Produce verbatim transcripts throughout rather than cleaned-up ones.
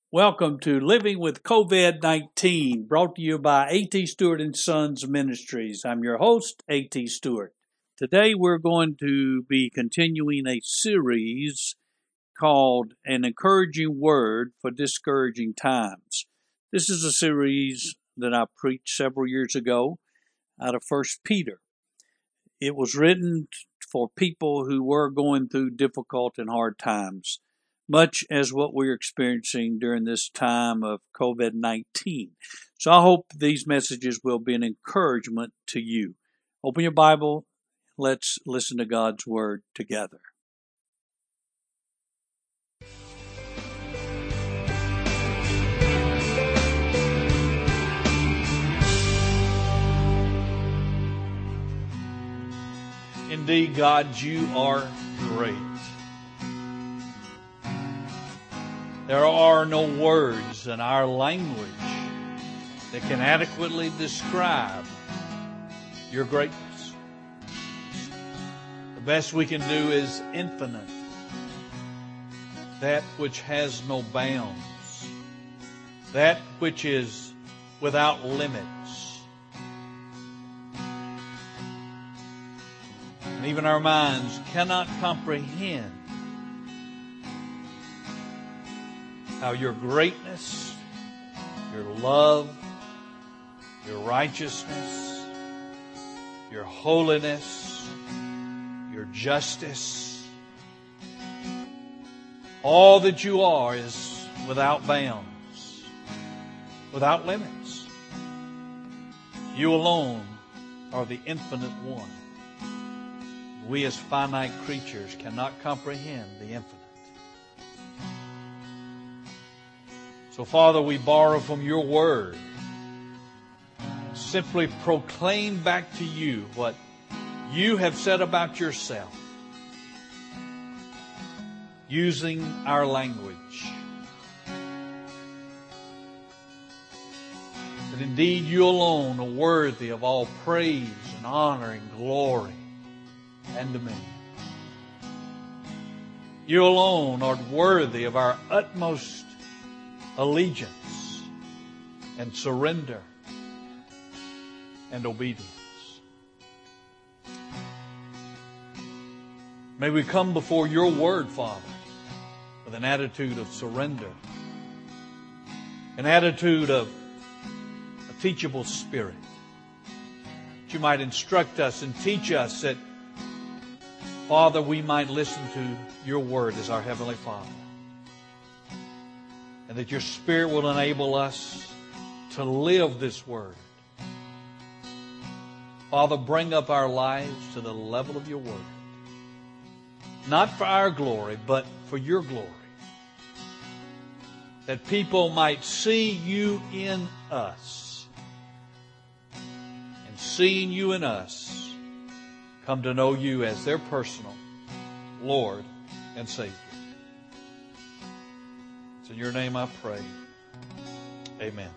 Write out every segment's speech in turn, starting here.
Welcome to Living with COVID nineteen, brought to you by A T Stewart and Sons Ministries. I'm your host, A T Stewart. Today we're going to be continuing a series called An Encouraging Word for Discouraging Times. This is a series that I preached several years ago out of First Peter. It was written for people who were going through difficult and hard times, much as what we're experiencing during this time of COVID nineteen. So I hope these messages will be an encouragement to you. Open your Bible. Let's listen to God's Word together. Indeed, God, you are great. There are no words in our language that can adequately describe your greatness. The best we can do is infinite, that which has no bounds, that which is without limits. And even our minds cannot comprehend how your greatness, your love, your righteousness, your holiness, your justice, all that you are is without bounds, without limits. You alone are the infinite one. We as finite creatures cannot comprehend the infinite. So, Father, we borrow from your word. Simply proclaim back to you what you have said about yourself, using our language. That indeed you alone are worthy of all praise and honor and glory and dominion. You alone are worthy of our utmost allegiance and surrender and obedience. May we come before your word, Father, with an attitude of surrender, an attitude of a teachable spirit, that you might instruct us and teach us, that, Father, we might listen to your word as our Heavenly Father. And that your Spirit will enable us to live this word. Father, bring up our lives to the level of your word. Not for our glory, but for your glory. That people might see you in us. And seeing you in us, come to know you as their personal Lord and Savior. In your name I pray. Amen.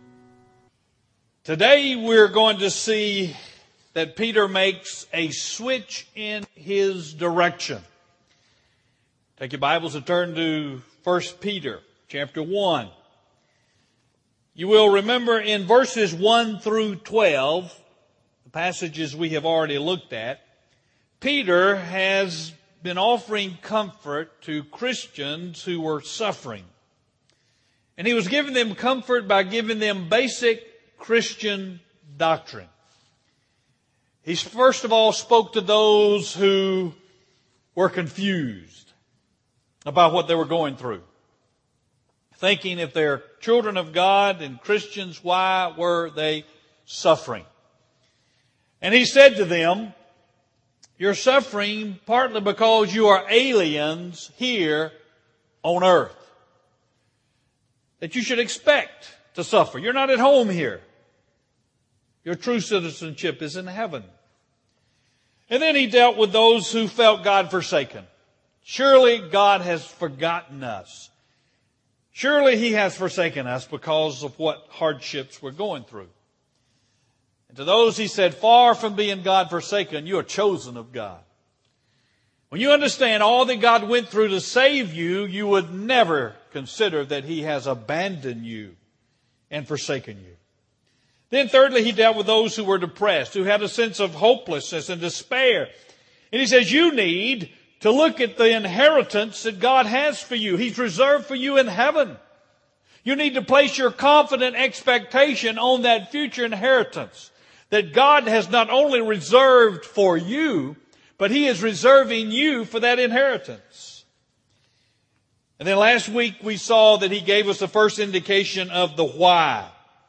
Today we're going to see that Peter makes a switch in his direction. Take your Bibles and turn to First Peter chapter one. You will remember in verses one through twelve, the passages we have already looked at, Peter has been offering comfort to Christians who were suffering. And he was giving them comfort by giving them basic Christian doctrine. He first of all spoke to those who were confused about what they were going through. Thinking if they're children of God and Christians, why were they suffering? And he said to them, you're suffering partly because you are aliens here on earth. That you should expect to suffer. You're not at home here. Your true citizenship is in heaven. And then he dealt with those who felt God forsaken. Surely God has forgotten us. Surely he has forsaken us because of what hardships we're going through. And to those he said, far from being God forsaken, you are chosen of God. When you understand all that God went through to save you, you would never consider that He has abandoned you and forsaken you. Then thirdly, He dealt with those who were depressed, who had a sense of hopelessness and despair. And He says, you need to look at the inheritance that God has for you. He's reserved for you in heaven. You need to place your confident expectation on that future inheritance that God has not only reserved for you, but He is reserving you for that inheritance. And then last week we saw that He gave us the first indication of the why.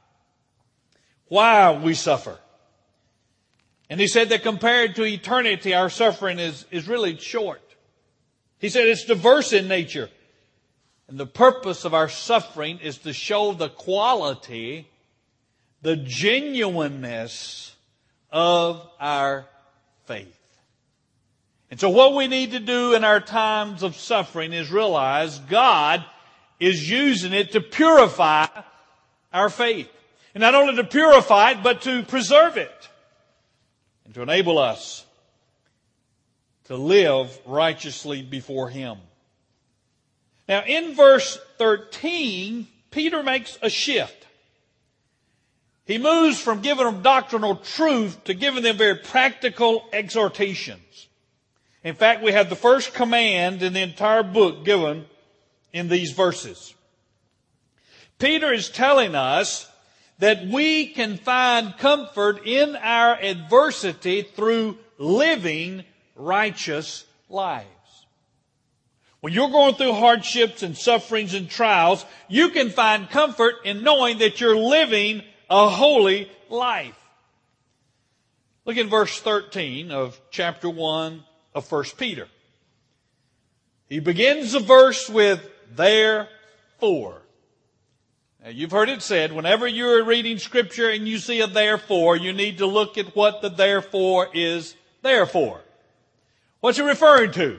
Why we suffer. And He said that compared to eternity, our suffering is, is really short. He said it's diverse in nature. And the purpose of our suffering is to show the quality, the genuineness of our faith. And so what we need to do in our times of suffering is realize God is using it to purify our faith. And not only to purify it, but to preserve it. And to enable us to live righteously before Him. Now in verse thirteen, Peter makes a shift. He moves from giving them doctrinal truth to giving them very practical exhortations. In fact, we have the first command in the entire book given in these verses. Peter is telling us that we can find comfort in our adversity through living righteous lives. When you're going through hardships and sufferings and trials, you can find comfort in knowing that you're living a holy life. Look in verse thirteen of chapter one of First Peter. He begins the verse with, therefore. Now, you've heard it said, whenever you're reading Scripture and you see a therefore, you need to look at what the therefore is there for. What's it referring to?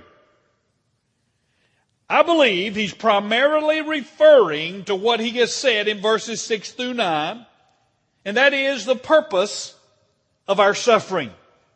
I believe he's primarily referring to what he has said in verses six through nine, and that is the purpose of our suffering.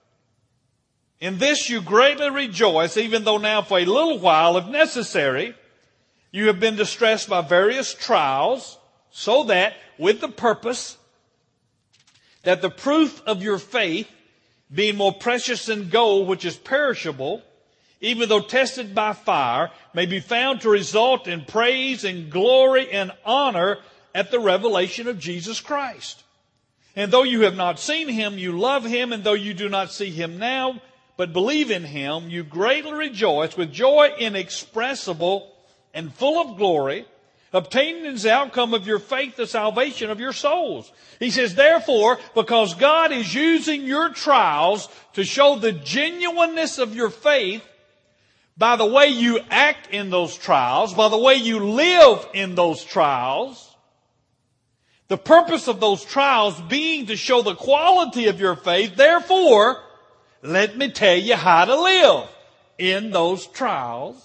In this you greatly rejoice, even though now for a little while, if necessary, you have been distressed by various trials, so that, with the purpose, that the proof of your faith, being more precious than gold, which is perishable, even though tested by fire, may be found to result in praise and glory and honor at the revelation of Jesus Christ. And though you have not seen Him, you love Him, and though you do not see Him now, but believe in Him, you greatly rejoice with joy inexpressible and full of glory, obtaining as the outcome of your faith the salvation of your souls. He says, therefore, because God is using your trials to show the genuineness of your faith by the way you act in those trials, by the way you live in those trials, the purpose of those trials being to show the quality of your faith, therefore, let me tell you how to live in those trials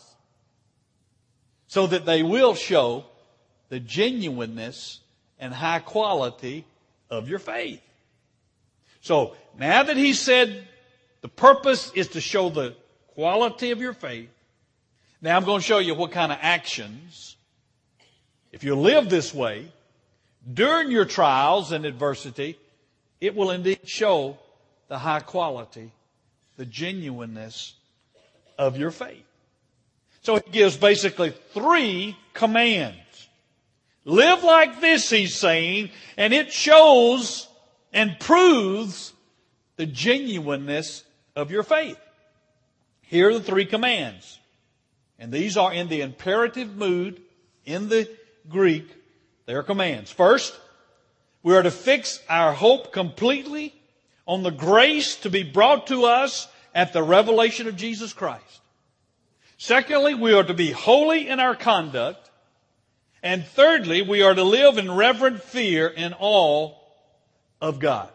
so that they will show the genuineness and high quality of your faith. So, now that he said the purpose is to show the quality of your faith, now I'm going to show you what kind of actions, if you live this way, during your trials and adversity, it will indeed show the high quality, the genuineness of your faith. So he gives basically three commands. Live like this, he's saying, and it shows and proves the genuineness of your faith. Here are the three commands. And these are in the imperative mood in the Greek. They are commands. First, we are to fix our hope completely on the grace to be brought to us at the revelation of Jesus Christ. Secondly, we are to be holy in our conduct. And thirdly, we are to live in reverent fear in awe of God.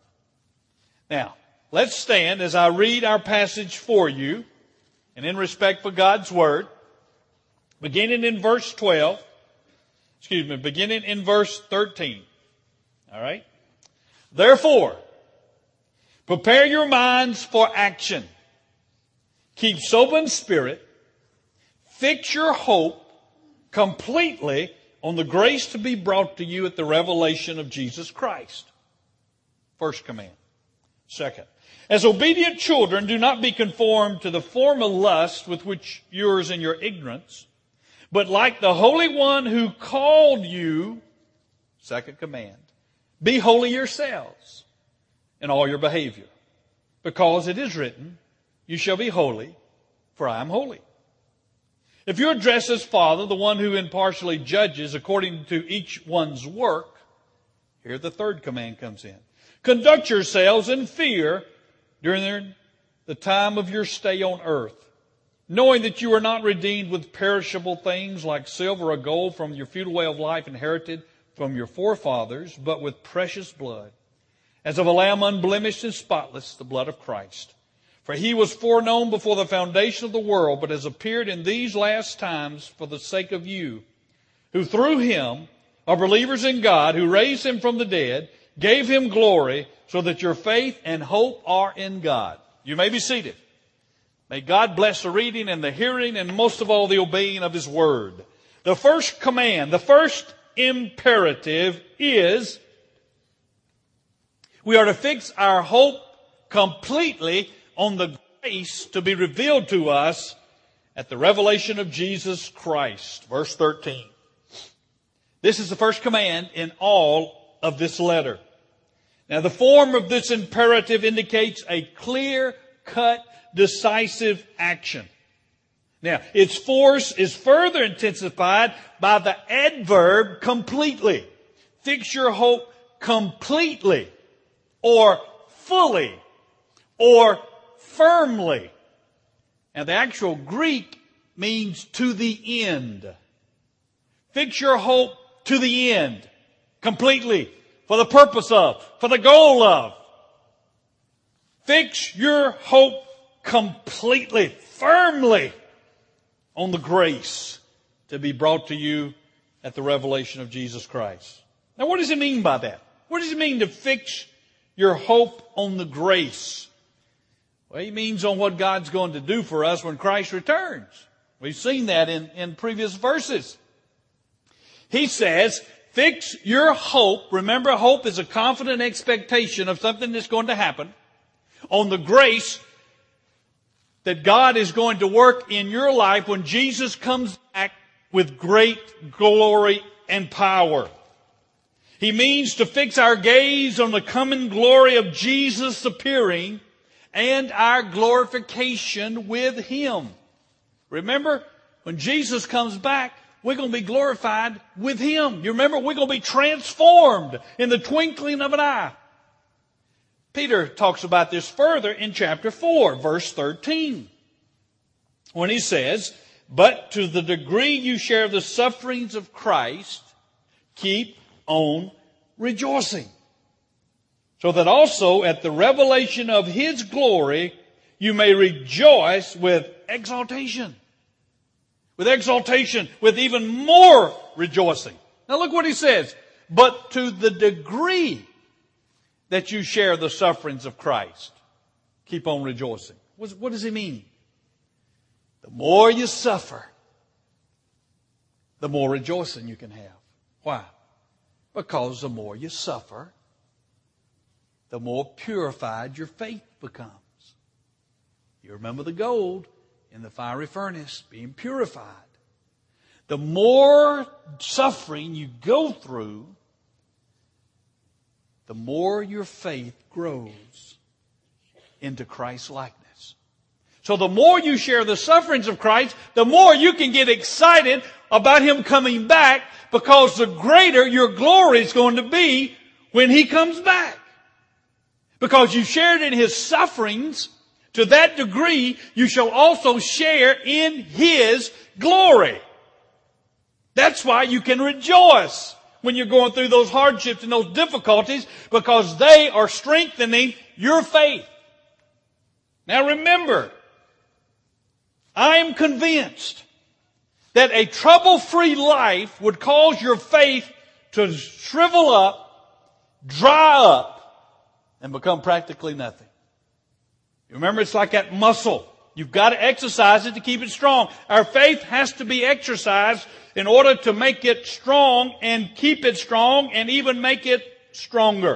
Now, let's stand as I read our passage for you, and in respect for God's Word, beginning in verse twelve, excuse me, beginning in verse thirteen. All right? Therefore, prepare your minds for action. Keep sober in spirit. Fix your hope completely on the grace to be brought to you at the revelation of Jesus Christ. First command. Second, as obedient children, do not be conformed to the former lust with which yours in your ignorance, but like the Holy One who called you, second command, be holy yourselves in all your behavior, because it is written, you shall be holy, for I am holy. If you address as Father, the one who impartially judges according to each one's work, here the third command comes in. Conduct yourselves in fear during the time of your stay on earth, knowing that you are not redeemed with perishable things like silver or gold from your futile way of life inherited from your forefathers, but with precious blood, as of a lamb unblemished and spotless, the blood of Christ. For he was foreknown before the foundation of the world, but has appeared in these last times for the sake of you, who through him are believers in God, who raised him from the dead, gave him glory, so that your faith and hope are in God. You may be seated. May God bless the reading and the hearing and most of all the obeying of his word. The first command, the first imperative is we are to fix our hope completely on the grace to be revealed to us at the revelation of Jesus Christ. Verse thirteen. This is the first command in all of this letter. Now, the form of this imperative indicates a clear-cut, decisive action. Now, its force is further intensified by the adverb completely. Fix your hope completely, or fully, or firmly. Now, the actual Greek means to the end. Fix your hope to the end. Completely. For the purpose of. For the goal of. Fix your hope completely, firmly on the grace to be brought to you at the revelation of Jesus Christ. Now, what does it mean by that? What does it mean to fix your hope on the grace? Well, it means on what God's going to do for us when Christ returns. We've seen that in, in previous verses. He says, fix your hope. Remember, hope is a confident expectation of something that's going to happen on the grace that God is going to work in your life when Jesus comes back with great glory and power. He means to fix our gaze on the coming glory of Jesus appearing and our glorification with Him. Remember, when Jesus comes back, we're going to be glorified with Him. You remember, we're going to be transformed in the twinkling of an eye. Peter talks about this further in chapter four, verse thirteen. When he says, but to the degree you share the sufferings of Christ, keep on rejoicing. So that also at the revelation of His glory, you may rejoice with exaltation. With exaltation, with even more rejoicing. Now look what he says. But to the degree that you share the sufferings of Christ, keep on rejoicing. What does he mean? The more you suffer, the more rejoicing you can have. Why? Because the more you suffer, the more purified your faith becomes. You remember the gold in the fiery furnace being purified. The more suffering you go through, the more your faith grows into Christ's likeness. So the more you share the sufferings of Christ, the more you can get excited about Him coming back, because the greater your glory is going to be when He comes back. Because you shared in His sufferings, to that degree you shall also share in His glory. That's why you can rejoice when you're going through those hardships and those difficulties, because they are strengthening your faith. Now remember, I am convinced that a trouble-free life would cause your faith to shrivel up, dry up, and become practically nothing. You remember, it's like that muscle You've got to exercise it to keep it strong. Our faith has to be exercised in order to make it strong and keep it strong and even make it stronger.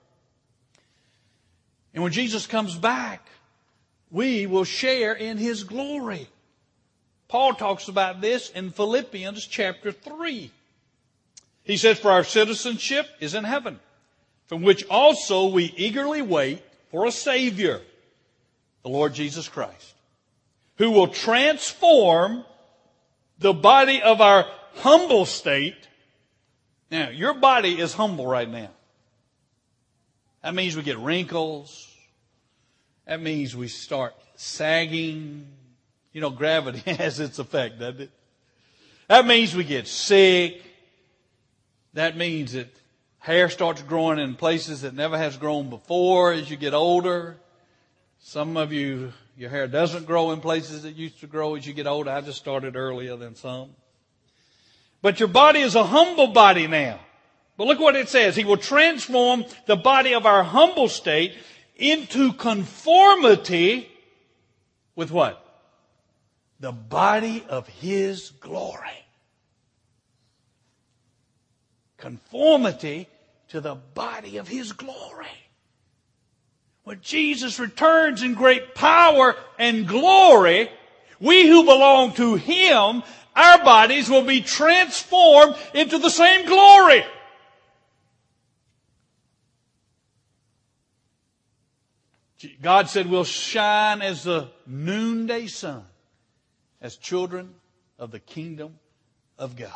And when Jesus comes back, we will share in His glory. Paul talks about this in Philippians chapter three. He says, for our citizenship is in heaven, from which also we eagerly wait for a Savior, the Lord Jesus Christ, who will transform the body of our humble state. Now, your body is humble right now. That means we get wrinkles. That means we start sagging. You know, gravity has its effect, doesn't it? That means we get sick. That means that hair starts growing in places that never has grown before as you get older. Some of you, your hair doesn't grow in places that used to grow as you get older. I just started earlier than some. But your body is a humble body now. But look what it says. He will transform the body of our humble state into conformity with what? The body of His glory. Conformity to the body of His glory. When Jesus returns in great power and glory, we who belong to Him, our bodies will be transformed into the same glory. God said we'll shine as the noonday sun, as children of the kingdom of God.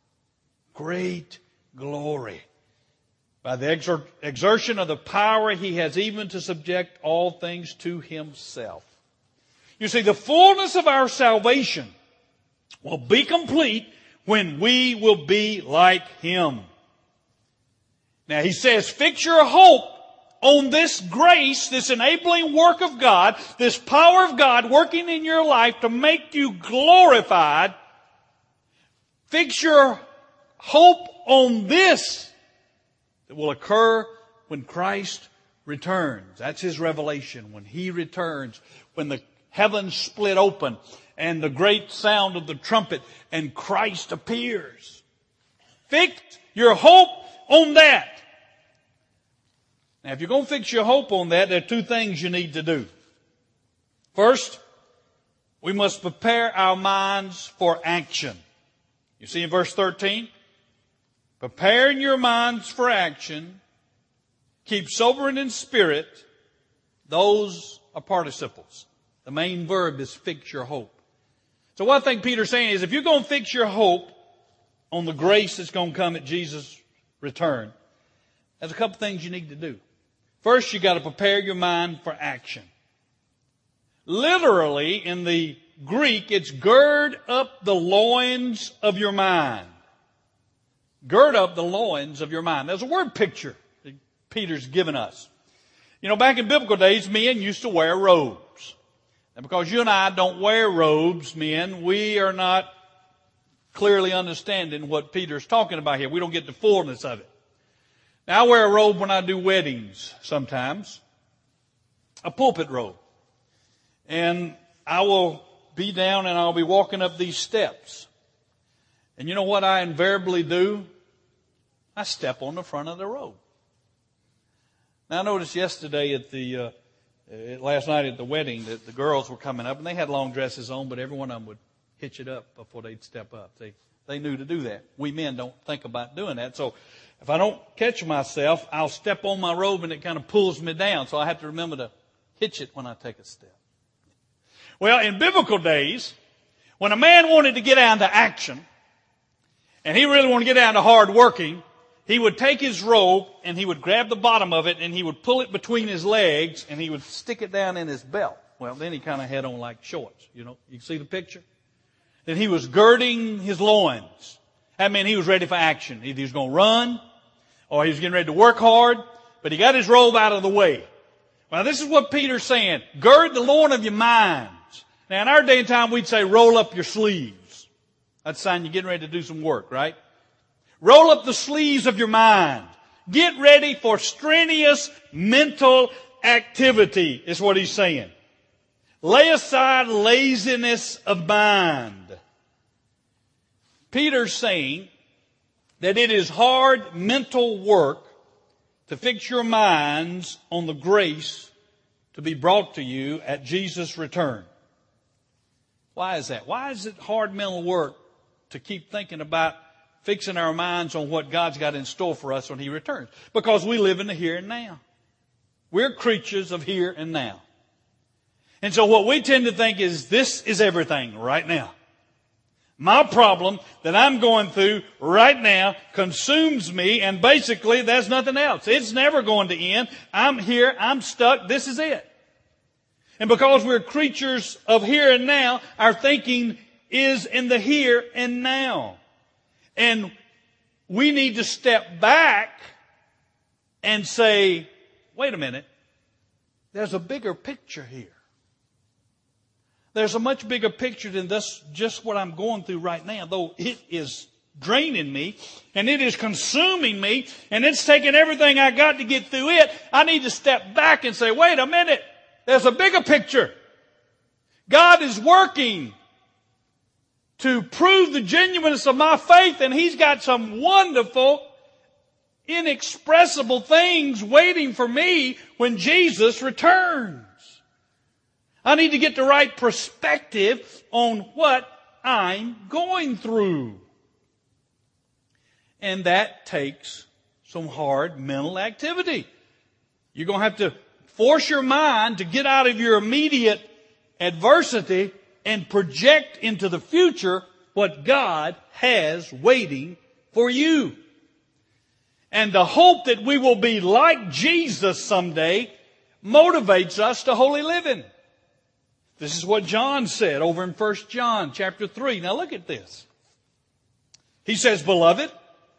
Great glory. By the exer- exertion of the power He has even to subject all things to Himself. You see, the fullness of our salvation will be complete when we will be like Him. Now He says, fix your hope on this grace, this enabling work of God, this power of God working in your life to make you glorified. Fix your hope on this that will occur when Christ returns. That's His revelation. When He returns, when the heavens split open and the great sound of the trumpet and Christ appears. Fix your hope on that. Now, if you're going to fix your hope on that, there are two things you need to do. First, we must prepare our minds for action. You see in verse thirteen, preparing your minds for action, keep sober and in spirit, those are participles. The main verb is fix your hope. So one thing Peter's saying is if you're going to fix your hope on the grace that's going to come at Jesus' return, there's a couple things you need to do. First, you've got to prepare your mind for action. Literally, in the Greek, it's gird up the loins of your mind. Gird up the loins of your mind. There's a word picture that Peter's given us. You know, back in biblical days, men used to wear robes. And because you and I don't wear robes, men, we are not clearly understanding what Peter's talking about here. We don't get the fullness of it. Now, I wear a robe when I do weddings sometimes. A pulpit robe. And I will be down and I'll be walking up these steps. And you know what I invariably do? I step on the front of the robe. Now, I noticed yesterday at the, uh, last night at the wedding that the girls were coming up and they had long dresses on, but every one of them would hitch it up before they'd step up. They, they knew to do that. We men don't think about doing that. So if I don't catch myself, I'll step on my robe and it kind of pulls me down. So I have to remember to hitch it when I take a step. Well, in biblical days, when a man wanted to get out into action, and he really wanted to get down to hard working, he would take his robe and he would grab the bottom of it and he would pull it between his legs and he would stick it down in his belt. Well, then he kind of had on like shorts, you know. You can see the picture? Then he was girding his loins. That meant he was ready for action. Either he was going to run or he was getting ready to work hard, but he got his robe out of the way. Well, this is what Peter's saying. Gird the loin of your minds. Now, in our day and time, we'd say roll up your sleeves. That's a sign you're getting ready to do some work, right? Roll up the sleeves of your mind. Get ready for strenuous mental activity, is what he's saying. Lay aside laziness of mind. Peter's saying that it is hard mental work to fix your minds on the grace to be brought to you at Jesus' return. Why is that? Why is it hard mental work to keep thinking about fixing our minds on what God's got in store for us when He returns? Because we live in the here and now. We're creatures of here and now. And so what we tend to think is this is everything right now. My problem that I'm going through right now consumes me, and basically there's nothing else. It's never going to end. I'm here. I'm stuck. This is it. And because we're creatures of here and now, our thinking is in the here and now. And we need to step back and say, wait a minute, there's a bigger picture here. There's a much bigger picture than this, just what I'm going through right now, though it is draining me and it is consuming me and it's taking everything I got to get through it. I need to step back and say, wait a minute, there's a bigger picture. God is working to prove the genuineness of my faith, and He's got some wonderful, inexpressible things waiting for me when Jesus returns. I need to get the right perspective on what I'm going through. And that takes some hard mental activity. You're going to have to force your mind to get out of your immediate adversity and project into the future what God has waiting for you. And the hope that we will be like Jesus someday motivates us to holy living. This is what John said over in First John chapter three. Now look at this. He says, Beloved,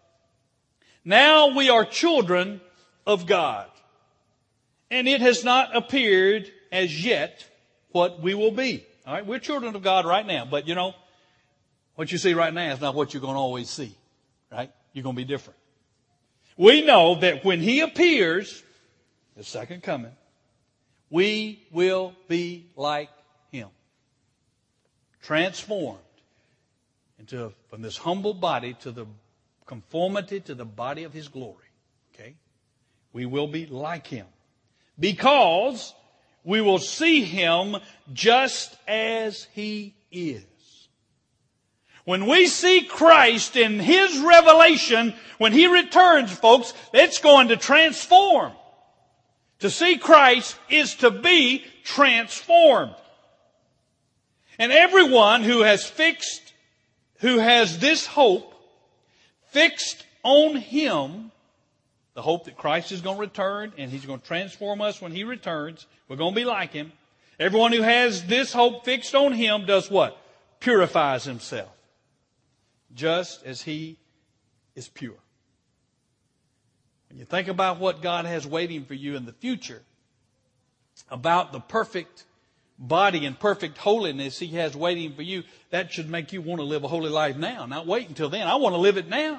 now we are children of God, and it has not appeared as yet what we will be. All right, we're children of God right now, but you know, what you see right now is not what you're going to always see, right? You're going to be different. We know that when He appears, the second coming, we will be like Him. Transformed into, from this humble body to the conformity to the body of His glory. Okay? We will be like Him. Because we will see Him just as He is. When we see Christ in His revelation, when He returns, folks, it's going to transform. To see Christ is to be transformed. And everyone who has fixed, who has this hope fixed on Him, the hope that Christ is going to return and He's going to transform us when He returns, we're going to be like Him. Everyone who has this hope fixed on Him does what? Purifies himself. Just as He is pure. When you think about what God has waiting for you in the future, about the perfect body and perfect holiness He has waiting for you, that should make you want to live a holy life now, not wait until then. I want to live it now.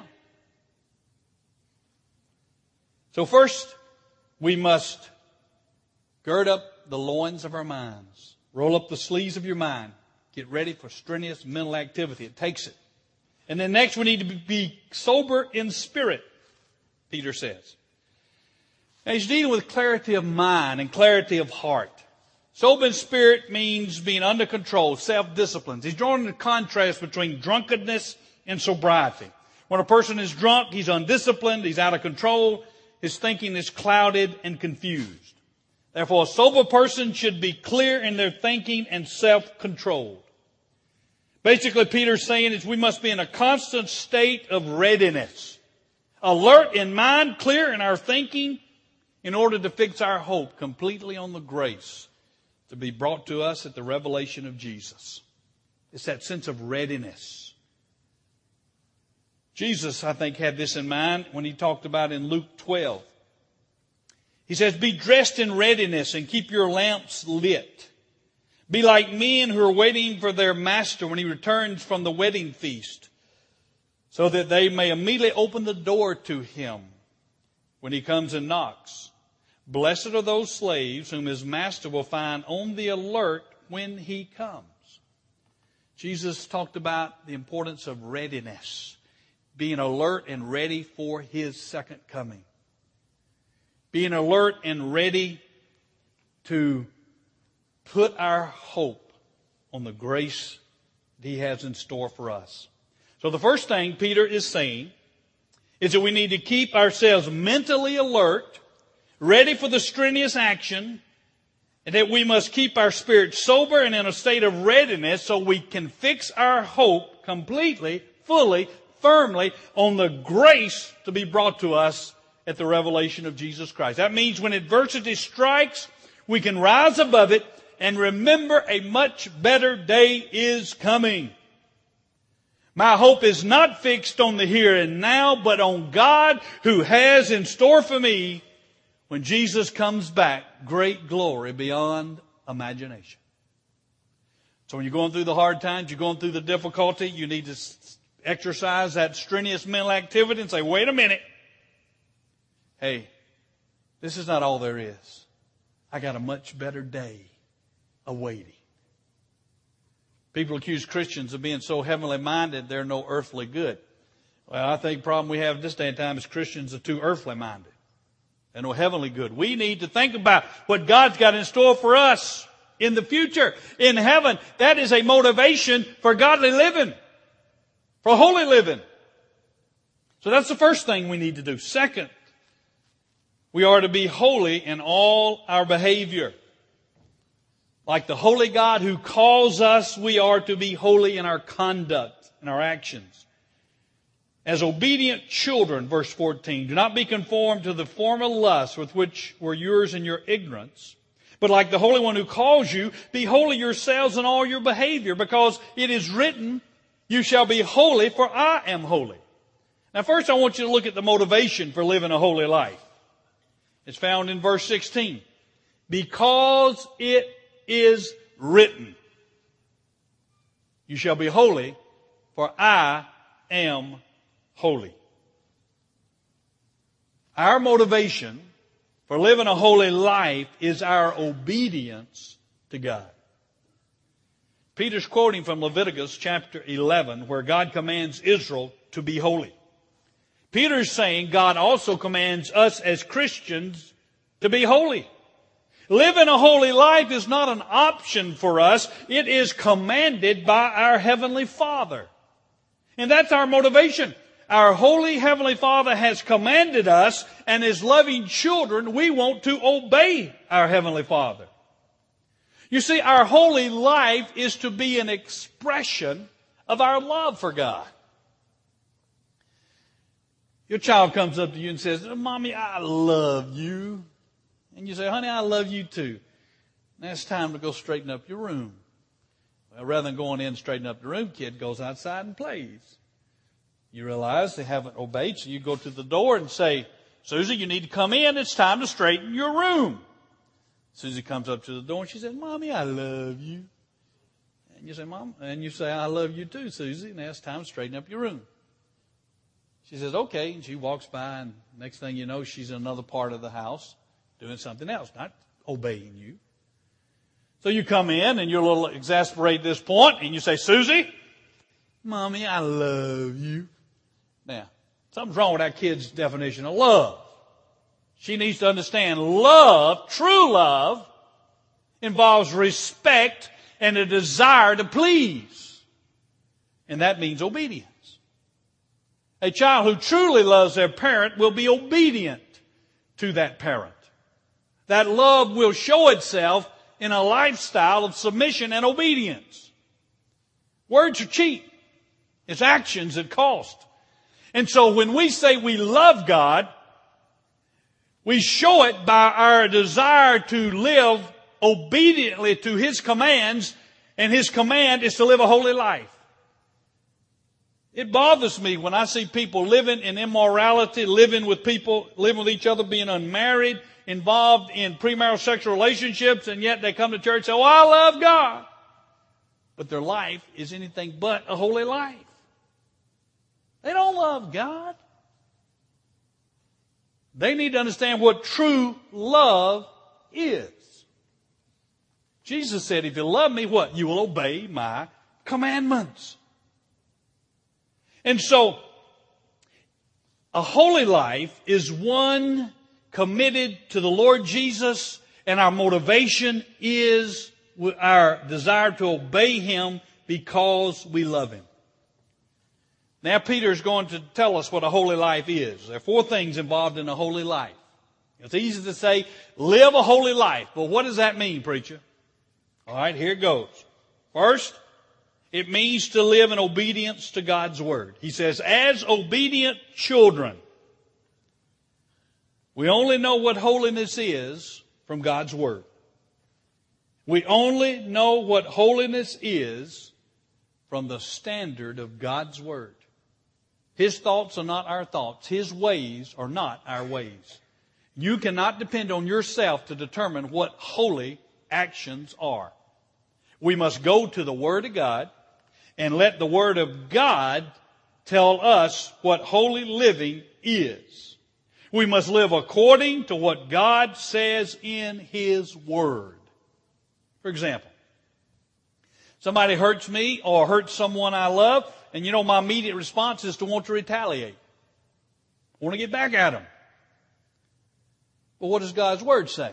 So first, we must gird up the loins of our minds. Roll up the sleeves of your mind. Get ready for strenuous mental activity. It takes it. And then next we need to be sober in spirit, Peter says. Now he's dealing with clarity of mind and clarity of heart. Sober in spirit means being under control, self-discipline. He's drawing the contrast between drunkenness and sobriety. When a person is drunk, he's undisciplined, he's out of control, his thinking is clouded and confused. Therefore, a sober person should be clear in their thinking and self-controlled. Basically, Peter's saying is we must be in a constant state of readiness. Alert in mind, clear in our thinking, in order to fix our hope completely on the grace to be brought to us at the revelation of Jesus. It's that sense of readiness. Jesus, I think, had this in mind when He talked about in Luke twelve. He says, be dressed in readiness and keep your lamps lit. Be like men who are waiting for their master when he returns from the wedding feast, so that they may immediately open the door to him when he comes and knocks. Blessed are those slaves whom his master will find on the alert when He comes. Jesus talked about the importance of readiness, being alert and ready for His second coming. Being alert and ready to put our hope on the grace that He has in store for us. So the first thing Peter is saying is that we need to keep ourselves mentally alert, ready for the strenuous action, and that we must keep our spirit sober and in a state of readiness so we can fix our hope completely, fully, firmly on the grace to be brought to us at the revelation of Jesus Christ. That means when adversity strikes, we can rise above it and remember a much better day is coming. My hope is not fixed on the here and now, but on God who has in store for me, when Jesus comes back, great glory beyond imagination. So when you're going through the hard times, you're going through the difficulty, you need to exercise that strenuous mental activity and say, wait a minute. Hey, this is not all there is. I got a much better day awaiting. People accuse Christians of being so heavenly minded they're no earthly good. Well, I think the problem we have this day and time is Christians are too earthly minded. They're no heavenly good. We need to think about what God's got in store for us in the future, in heaven. That is a motivation for godly living, for holy living. So that's the first thing we need to do. Second, we are to be holy in all our behavior. Like the holy God who calls us, we are to be holy in our conduct, in our actions. As obedient children, verse fourteen, do not be conformed to the former lusts with which were yours in your ignorance, but like the Holy One who calls you, be holy yourselves in all your behavior, because it is written, you shall be holy, for I am holy. Now first I want you to look at the motivation for living a holy life. It's found in verse sixteen. Because it is written, you shall be holy, for I am holy. Our motivation for living a holy life is our obedience to God. Peter's quoting from Leviticus chapter eleven, where God commands Israel to be holy. Peter's saying God also commands us as Christians to be holy. Living a holy life is not an option for us. It is commanded by our Heavenly Father. And that's our motivation. Our holy Heavenly Father has commanded us, and as loving children, we want to obey our Heavenly Father. You see, our holy life is to be an expression of our love for God. Your child comes up to you and says, Mommy, I love you. And you say, honey, I love you too. Now it's time to go straighten up your room. Well, rather than going in and straightening up the room, kid goes outside and plays. You realize they haven't obeyed, so you go to the door and say, Susie, you need to come in. It's time to straighten your room. Susie comes up to the door and she says, Mommy, I love you. And you say, Mom, and you say, I love you too, Susie. Now it's time to straighten up your room. She says, okay. And she walks by, and next thing you know, she's in another part of the house doing something else, not obeying you. So you come in and you're a little exasperated at this point, and you say, Susie, Mommy, I love you. Now, something's wrong with that kid's definition of love. She needs to understand love, true love, involves respect and a desire to please. And that means obedience. A child who truly loves their parent will be obedient to that parent. That love will show itself in a lifestyle of submission and obedience. Words are cheap. It's actions that cost. And so when we say we love God, we show it by our desire to live obediently to His commands, and His command is to live a holy life. It bothers me when I see people living in immorality, living with people, living with each other, being unmarried, involved in premarital sexual relationships, and yet they come to church and say, oh, I love God. But their life is anything but a holy life. They don't love God. They need to understand what true love is. Jesus said, if you love me, what? You will obey my commandments. And so, a holy life is one committed to the Lord Jesus, and our motivation is our desire to obey Him because we love Him. Now Peter is going to tell us what a holy life is. There are four things involved in a holy life. It's easy to say, live a holy life. But what does that mean, preacher? All right, here it goes. First, it means to live in obedience to God's Word. He says, as obedient children, we only know what holiness is from God's Word. We only know what holiness is from the standard of God's Word. His thoughts are not our thoughts. His ways are not our ways. You cannot depend on yourself to determine what holy actions are. We must go to the Word of God and let the Word of God tell us what holy living is. We must live according to what God says in His Word. For example, somebody hurts me or hurts someone I love, and you know my immediate response is to want to retaliate. I want to get back at them. But what does God's Word say?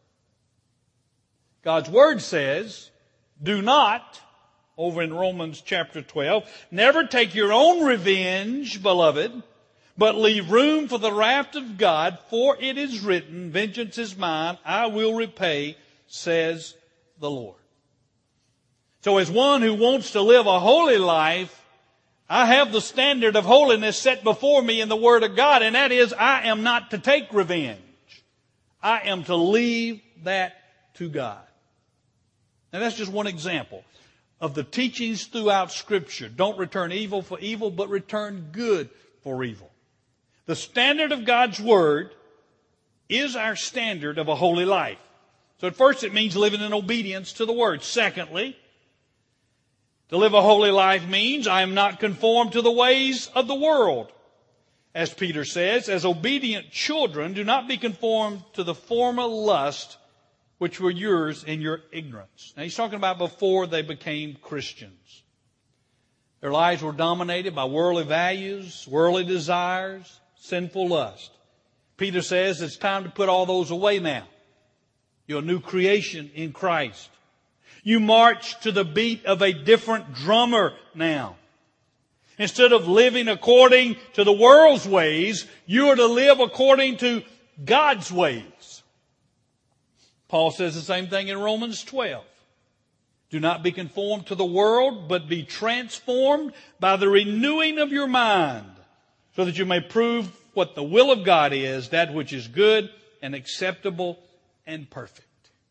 God's Word says, do not, over in Romans chapter twelve, never take your own revenge, beloved, but leave room for the wrath of God, for it is written, vengeance is mine, I will repay, says the Lord. So as one who wants to live a holy life, I have the standard of holiness set before me in the Word of God, and that is, I am not to take revenge. I am to leave that to God. Now that's just one example of the teachings throughout Scripture. Don't return evil for evil, but return good for evil. The standard of God's Word is our standard of a holy life. So at first it means living in obedience to the Word. Secondly, to live a holy life means I am not conformed to the ways of the world. As Peter says, as obedient children, do not be conformed to the former lust which were yours in your ignorance. Now he's talking about before they became Christians. Their lives were dominated by worldly values, worldly desires, sinful lust. Peter says it's time to put all those away now. You're a new creation in Christ. You march to the beat of a different drummer now. Instead of living according to the world's ways, you are to live according to God's ways. Paul says the same thing in Romans twelve. Do not be conformed to the world, but be transformed by the renewing of your mind, so that you may prove what the will of God is, that which is good and acceptable and perfect.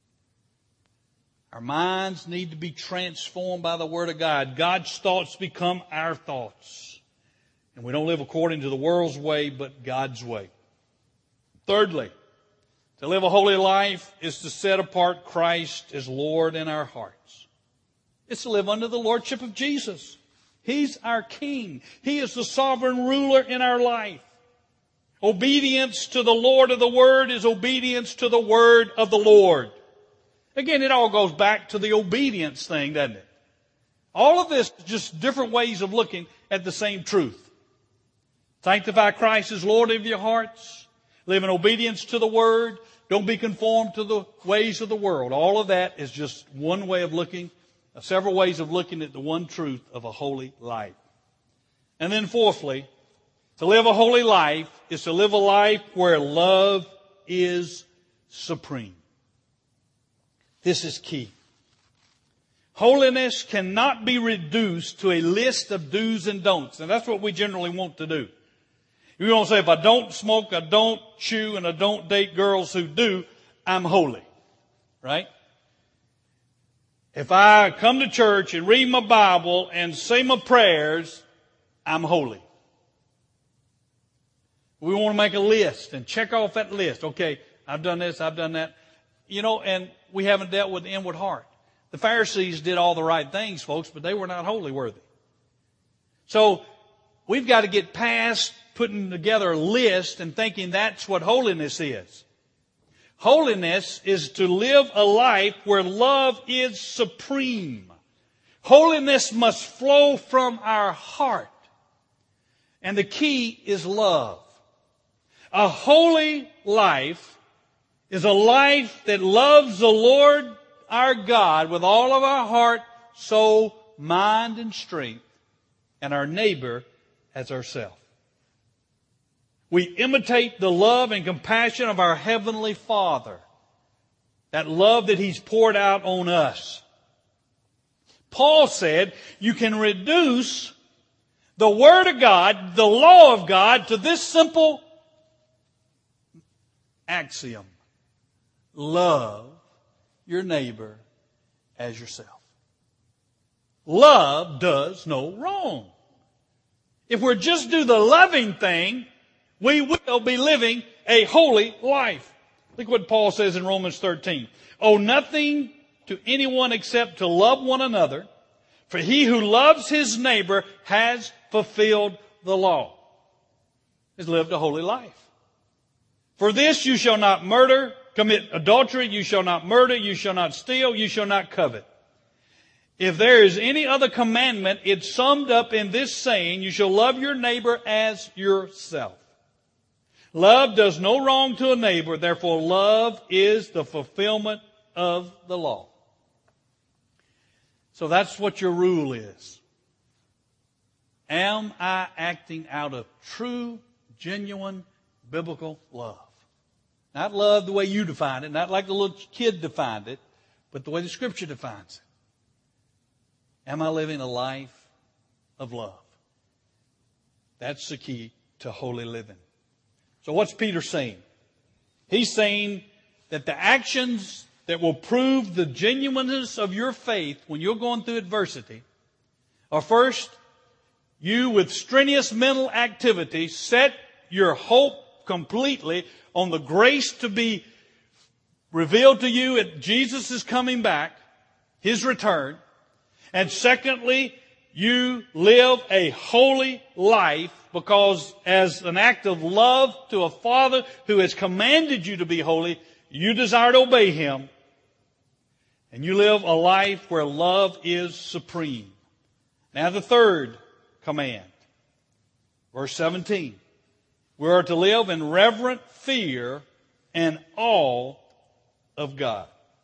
Our minds need to be transformed by the Word of God. God's thoughts become our thoughts. And we don't live according to the world's way, but God's way. Thirdly, to live a holy life is to set apart Christ as Lord in our hearts. It's to live under the Lordship of Jesus. He's our King. He is the sovereign ruler in our life. Obedience to the Lord of the Word is obedience to the Word of the Lord. Again, it all goes back to the obedience thing, doesn't it? All of this is just different ways of looking at the same truth. Sanctify Christ as Lord of your hearts. Live in obedience to the Word. Don't be conformed to the ways of the world. All of that is just one way of looking, uh, several ways of looking at the one truth of a holy life. And then fourthly, to live a holy life is to live a life where love is supreme. This is key. Holiness cannot be reduced to a list of do's and don'ts. And that's what we generally want to do. You don't say, if I don't smoke, I don't chew, and I don't date girls who do, I'm holy. Right? If I come to church and read my Bible and say my prayers, I'm holy. We want to make a list and check off that list. Okay, I've done this, I've done that. You know, and we haven't dealt with the inward heart. The Pharisees did all the right things, folks, but they were not holy worthy. So we've got to get past putting together a list and thinking that's what holiness is. Holiness is to live a life where love is supreme. Holiness must flow from our heart. And the key is love. A holy life is a life that loves the Lord our God with all of our heart, soul, mind, and strength, and our neighbor as ourselves. We imitate the love and compassion of our Heavenly Father, that love that He's poured out on us. Paul said you can reduce the Word of God, the law of God, to this simple axiom. Love your neighbor as yourself. Love does no wrong. If we just do the loving thing, we will be living a holy life. Look what Paul says in Romans thirteen. Owe nothing to anyone except to love one another, for he who loves his neighbor has fulfilled the law. Has lived a holy life. For this you shall not murder, commit adultery, you shall not murder, you shall not steal, you shall not covet. If there is any other commandment, it's summed up in this saying, you shall love your neighbor as yourself. Love does no wrong to a neighbor, therefore love is the fulfillment of the law. So that's what your rule is. Am I acting out of true, genuine, biblical love? Not love the way you define it, not like the little kid defined it, but the way the Scripture defines it. Am I living a life of love? That's the key to holy living. So what's Peter saying? He's saying that the actions that will prove the genuineness of your faith when you're going through adversity are first, you with strenuous mental activity set your hope completely on the grace to be revealed to you at Jesus' coming back, His return. And secondly, you live a holy life because as an act of love to a Father who has commanded you to be holy, you desire to obey Him. And you live a life where love is supreme. Now the third command. Verse seventeen. We are to live in reverent fear and awe of God.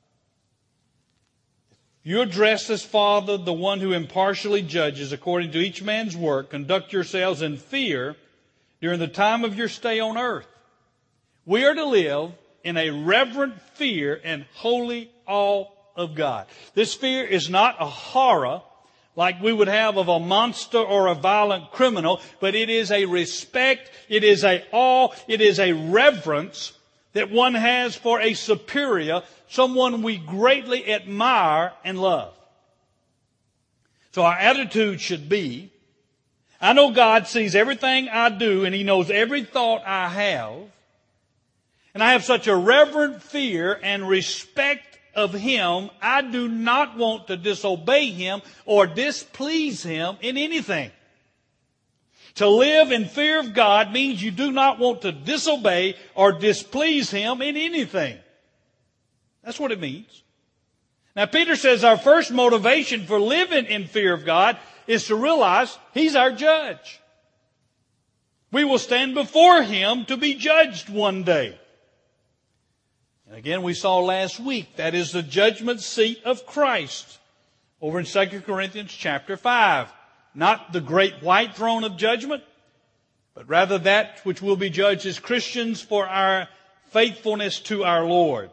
You address as Father, the one who impartially judges according to each man's work. Conduct yourselves in fear during the time of your stay on earth. We are to live in a reverent fear and holy awe of God. This fear is not a horror like we would have of a monster or a violent criminal, but it is a respect, it is a awe, it is a reverence that one has for a superior, someone we greatly admire and love. So our attitude should be, I know God sees everything I do and He knows every thought I have. And I have such a reverent fear and respect of Him, I do not want to disobey Him or displease Him in anything. To live in fear of God means you do not want to disobey or displease Him in anything. That's what it means. Now Peter says our first motivation for living in fear of God is to realize He's our judge. We will stand before Him to be judged one day. And again, we saw last week, that is the judgment seat of Christ over in Second Corinthians chapter five. Not the great white throne of judgment, but rather that which will be judged as Christians for our faithfulness to our Lord.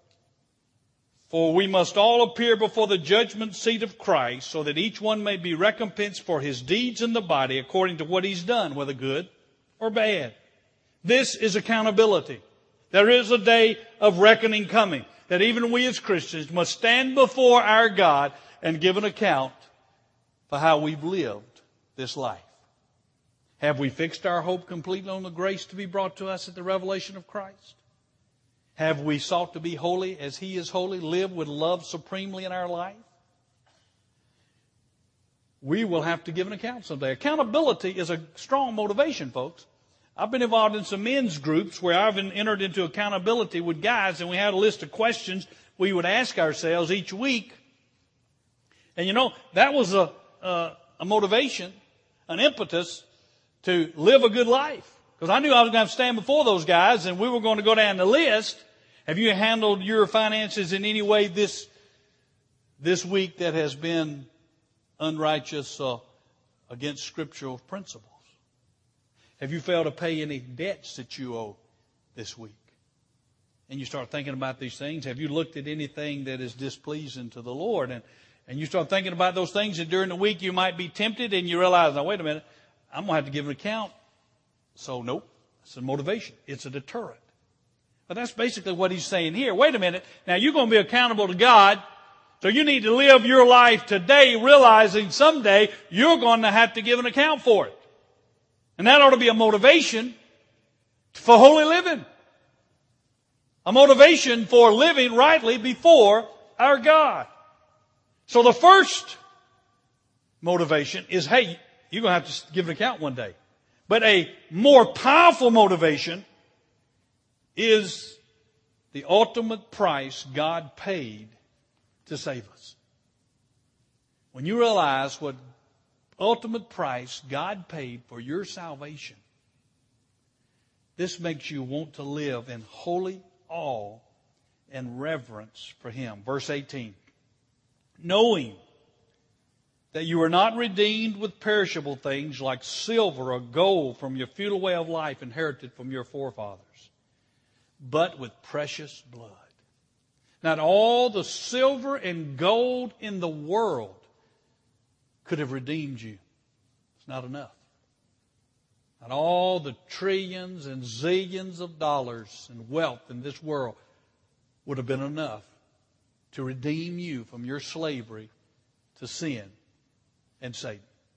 For we must all appear before the judgment seat of Christ so that each one may be recompensed for his deeds in the body according to what he's done, whether good or bad. This is accountability. There is a day of reckoning coming that even we as Christians must stand before our God and give an account for how we've lived this life. Have we fixed our hope completely on the grace to be brought to us at the revelation of Christ? Have we sought to be holy as He is holy, live with love supremely in our life? We will have to give an account someday. Accountability is a strong motivation, folks. I've been involved in some men's groups where I've entered into accountability with guys, and we had a list of questions we would ask ourselves each week. And you know, that was a, a, a motivation, an impetus to live a good life. Because I knew I was going to have to stand before those guys, and we were going to go down the list. Have you handled your finances in any way this, this week that has been unrighteous uh, against scriptural principles? Have you failed to pay any debts that you owe this week? And you start thinking about these things. Have you looked at anything that is displeasing to the Lord? And, and you start thinking about those things, and during the week you might be tempted, and you realize, now wait a minute, I'm going to have to give an account. So nope, it's a motivation. It's a deterrent. But that's basically what he's saying here. Wait a minute, now you're going to be accountable to God, so you need to live your life today realizing someday you're going to have to give an account for it. And that ought to be a motivation for holy living. A motivation for living rightly before our God. So the first motivation is, hey, you're going to have to give an account one day. But a more powerful motivation is the ultimate price God paid to save us. When you realize what ultimate price God paid for your salvation, this makes you want to live in holy awe and reverence for Him. Verse eighteen. Knowing that you are not redeemed with perishable things like silver or gold from your futile way of life inherited from your forefathers, but with precious blood. Not all the silver and gold in the world could have redeemed you. It's not enough. Not all the trillions and zillions of dollars and wealth in this world would have been enough to redeem you from your slavery to sin and Satan.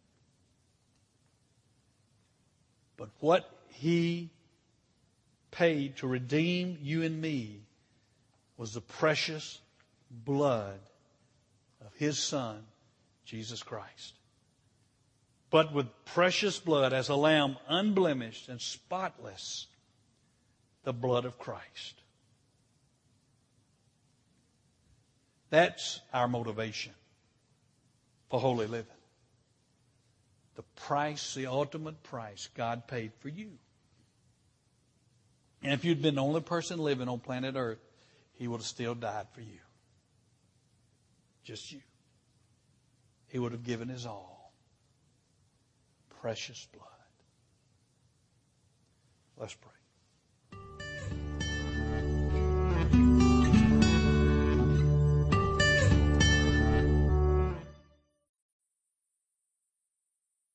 But what He paid to redeem you and me was the precious blood of His Son, Jesus Christ. But with precious blood, as a lamb unblemished and spotless, the blood of Christ. That's our motivation for holy living. The price, the ultimate price God paid for you. And if you'd been the only person living on planet Earth, He would have still died for you. Just you. He would have given His all. Precious blood. Let's pray.